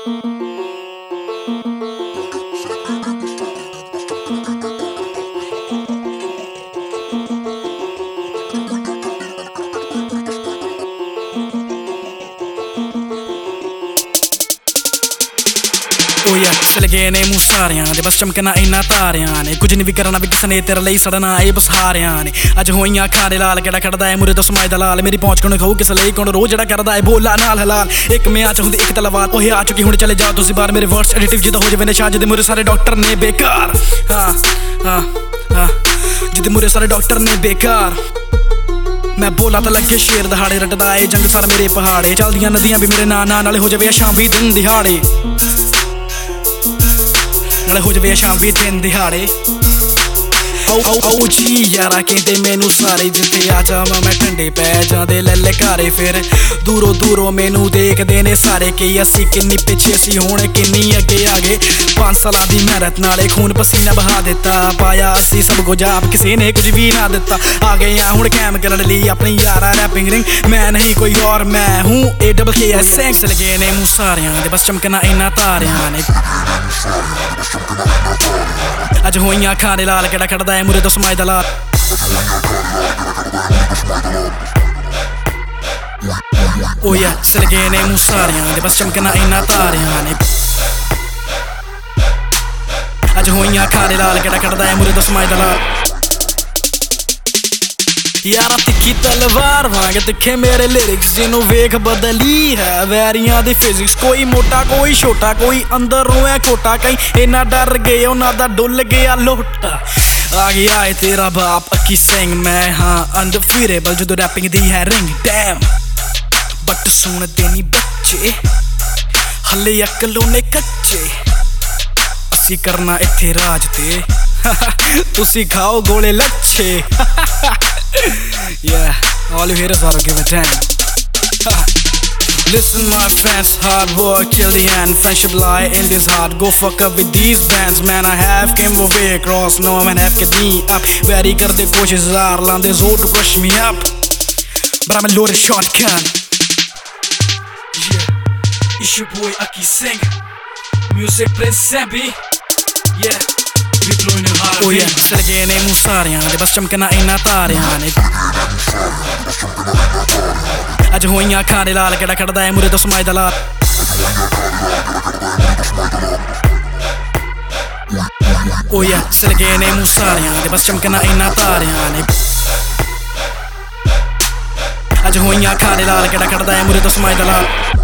चल गए ने मूंह सारियां दे बस चमकना इन्ना तारियां ने कुछ नहीं भी करना भी किसने तेरे लिए सड़ना ए बस हारियां ने अज होइयां खाने लाल केड़ा खड़दा है मुरे तो समाज दा लाल मेरी पहुंच कोण खाऊ किस लिए कोण रोज जेड़ा करदा है बोला नाल हलाल एक मैं आ चाहुंदी एक तलवार ओहे आ चुकी हुण चले जाओ तुसी बाहर मेरे वर्ड्स एडिटिव जिदा हो जावे ने शाह जिदे मुरे सारे डॉक्टर ने बेकार जिदे मुरे सारे डॉक्टर ने बेकार मैं बोला तो लगे शेर दहाड़े रटदा है जंग सार मेरे पहाड़े चलदियां नदियां भी मेरे नाल हो जावे शाम भी दिन दिहाड़े नाले हो जावे शाम भी दिन दिहाड़े जी यारा कहते मैनू सारे जिते आ जावां मैं ठंडे पै जांदे लैले घारे फिर दूरों दूरों मैनू देखदे ने सारे कि असी किन्नी पिछे सी हुण किन्नी अगे आ गए 5 सालां दी मेहनत नाले खून पसीना बहा दिता पाया असी सब कुछ आप किसी ने कुछ भी ना दिता आ गए हुण कैम करन लई अपनी यारा रैपिंग रिंग मैं नहीं कोई और मैं हूँ AKKS लगे ने मूंह सारियां दे बस चमकना इन्ना तारियां ने अज होइयां खाने लाल केड़ा खड़दा है मुरे तो समाज दा लाल चल गए ने मूंह सारियां दे बस चमकना इन्ना तारियां ने अज होइयां खाने लाल केड़ा खड़दा है मुरे तो समाज दा लाल यारा तिखी तलवार वांग तिखे मेरे लिरिक्स जिन्हों वेख बदली है वैरियां दी फिजिक्स कोई मोटा कोई छोटा कोई अंदर रोए खोटा कहीं इन्ना डर गए उन्हां दा डुल गया लोटा आ गया है तेरा बाप अक्की सिंह मैं हाँ अनडिफीटेबल जो रैपिंग दी है रिंग डैम बट सुन देनी बच्चे हले अकलों ने कच्चे असी करना इत्थे राज ते तुसी खाओ गोले लच्छे Yeah, all you haters ought to give a damn. Listen my fans, hard work till the end. Friendship lie in this heart. Go fuck up with these bands. Man I have came over across. No man have get me up. Very karde koshish zar lande zo to crush me up. But I'm a loaded shotgun. Yeah, it's your boy Aki Singh. Music Prince Sambi. Yeah. चल गए ने मूंह सारियां दे बस चमकना इन्ना तारियां ने अज होइयां खाने लाल केड़ा खड़दा है मुरे तो समाज दा लाल चल गए ने मूंह सारियां दे बस चमकना इन्ना तारियां ने अज होइयां खाने लाल केड़ा खड़दा है मुरे तो समाज दा लाल